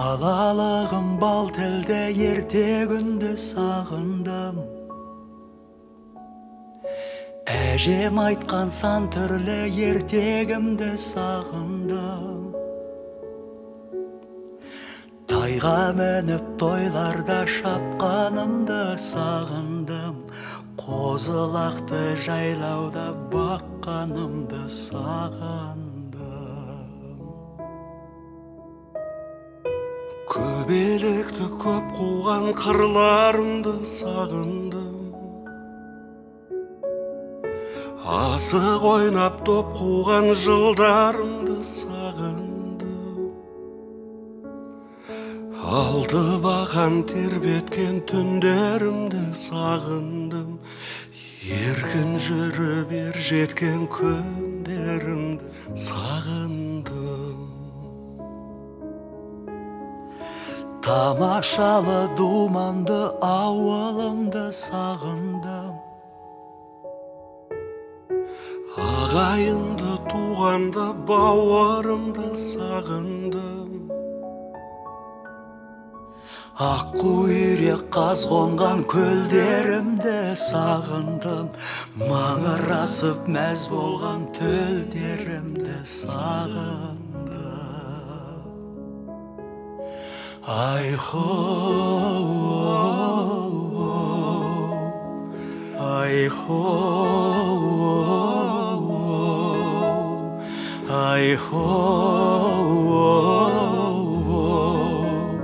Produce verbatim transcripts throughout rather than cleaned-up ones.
Балалығым бал тілде ерте күнді сағындым. Әжем айтқан сан түрлі ертегімді сағындым. Тайға мініп тойларда шапқанымды сағындым. Қозылақты жайлауда баққанымды сағындым. Көбелекті көп қуған қырларымды сағындым. Асық ойнап топ қуған жылдарымды сағындым. Алды бақан тербеткен түндерімді сағындым. Еркін жүріп ер жеткен күндерімді сағындым. Тамашалы думанды ауылымды сағындым. Ағайынды туғанды бауырымды сағындым. Аққу үйрек қаз қонған көлдерімді сағындым. Маңырасып мәз болған төлдерімді сағындым. Ай-хо-о, ай-хо-о, ай-хо-о,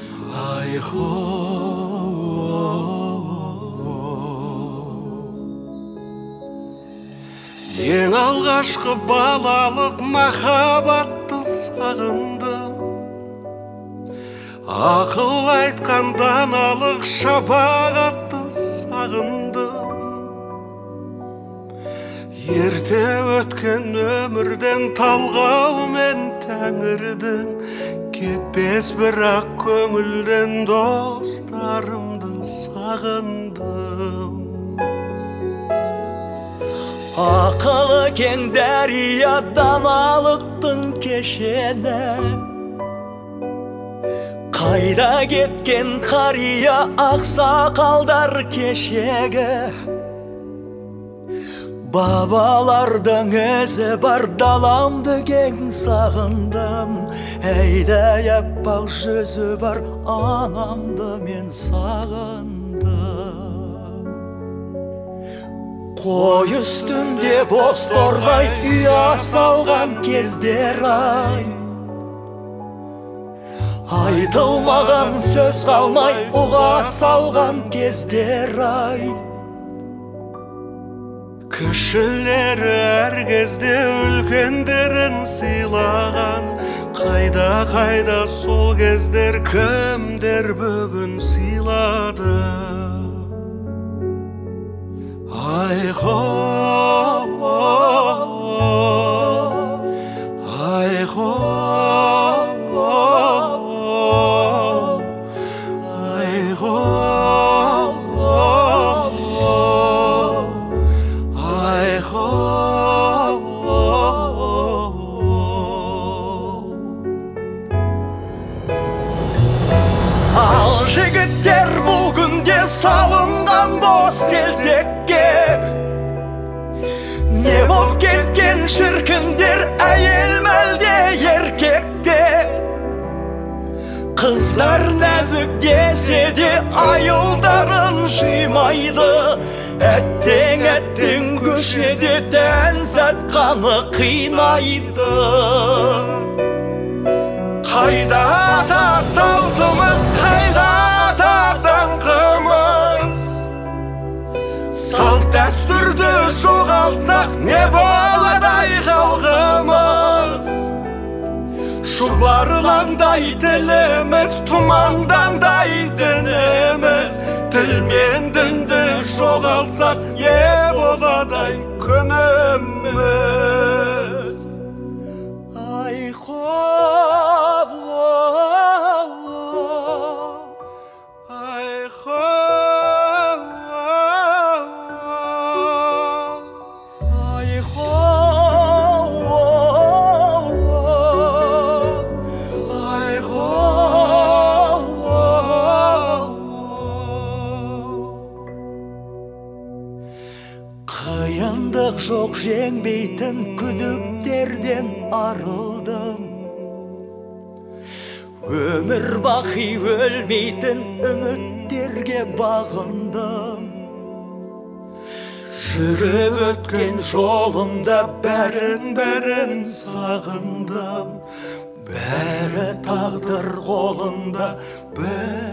ай-хо-о. Ең алғашқы балалық махаббатты сағындым. Ақыл айтқан даналық шапағатты сағындым. Ерте өткен өмірден талғау мен тәңірдің, кетпес бірақ көңілден достарымды сағындым. Ақылы кең дария даналықтың кешені, қайда кеткен қария ақсақалдар кешегі. Бабалардың ізі бар даламды кең сағындым. Әйдай аппақ жүзі бар анамды мен сағындым. Қой үстінде боз торғай ұя салған кездер ай. Айтылмаған сөз қалмай ұға салған кездер ай. Кішілері әр кезде үлкендерін сыйлаған. Қайда-қайда сол кездер кімдер бүгін сыйлады. Ай-хо-о, ай-хо-о, жігіттер бұл күнде салынған бос селтекке. Не болып кеткен шіркіндер әйел мәлде еркекте. Қыздар нәзік десе де айылдарын жимайды. Әттең әттең көшеде тән сатқаны қинайды. Қайда ата салтымыз, қайда ата даңқымыз? Салт дәстүрді жоғалтсақ не болады халқымыз? Шұбарландай тіліміз, тұмандандай дініміз. Тіл мен дінді жоғалтсақ не болады күніміз? Ай-хо, ай-хо, жоқ жеңбейтін күдіктерден арылдым. Өмір бақи өлмейтін үміттерге бағындым. Жүріп өткен жолымда бәрін-бәрін сағындым. Бәрі тағдыр қолында, бәрі